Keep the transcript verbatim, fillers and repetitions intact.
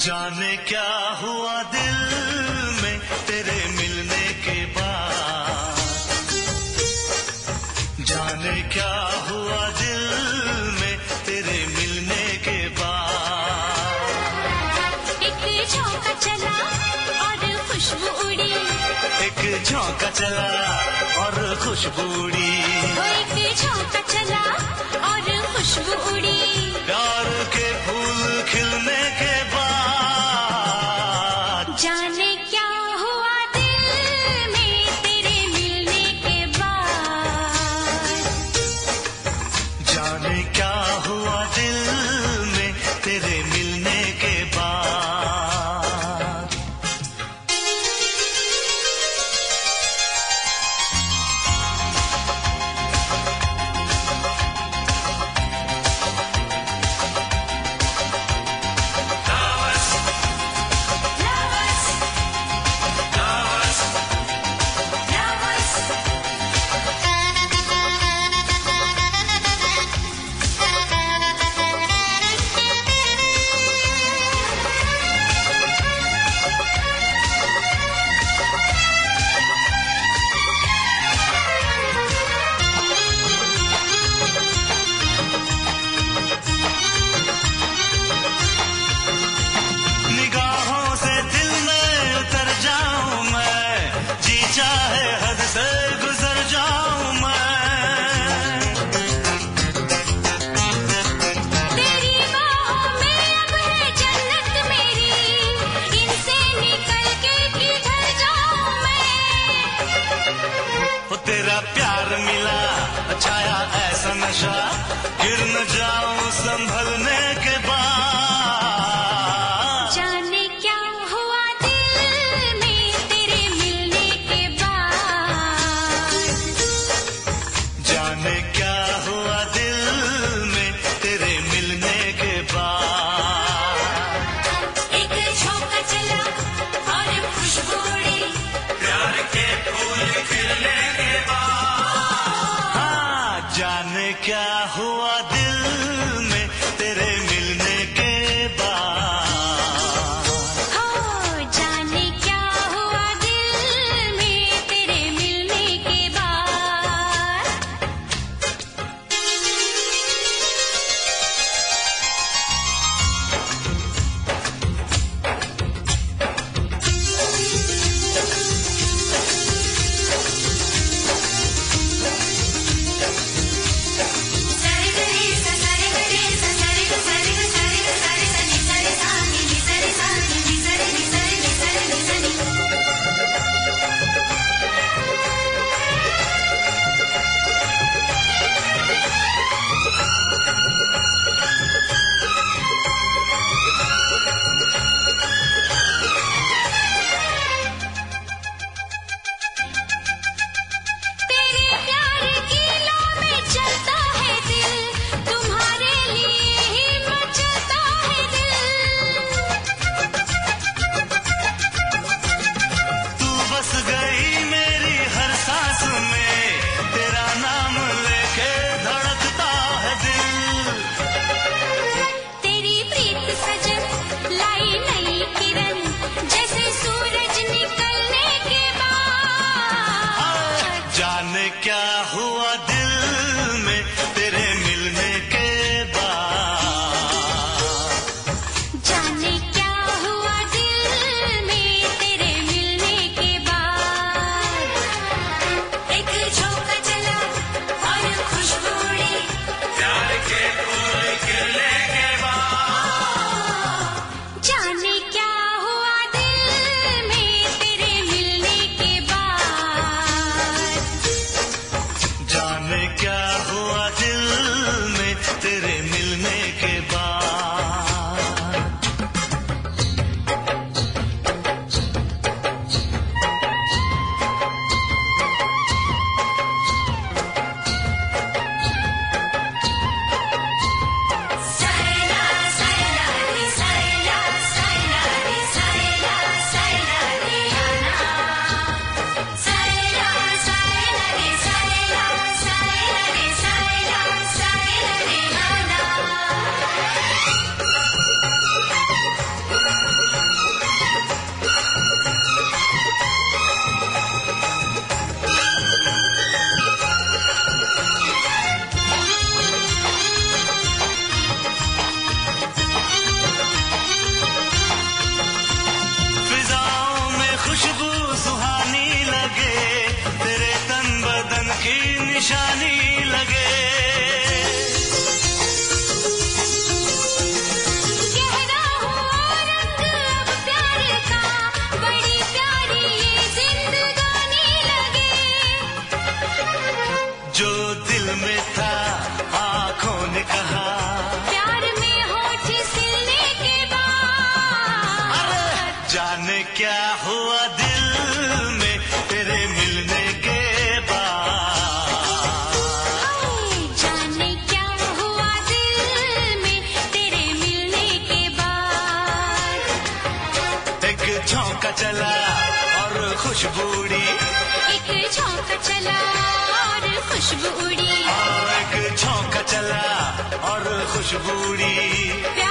जाने क्या हुआ दिल में तेरे मिलने के बाद, जाने क्या हुआ दिल में तेरे मिलने के बाद। एक झोंका चला और खुशबू उड़ी, एक झोंका चला और खुशबू उड़ी, एक झोंका चला और खुशबू उड़ी। प्यार के फूल खिलने के बाद, जाने क्या हुआ दिल में तेरे मिलने के बाद, जाने क्या हुआ दिल में तेरे मिलने के बाद। क्या हुआ दिल में तेरे मिलने के बाद। जाने क्या हुआ दिल में तेरे मिलने के बाद। एक झोंका चला और खुशबू उड़ी, एक झोंका चला और खुशबू उड़ी, एक झोंका चला और खुशबू उड़ी।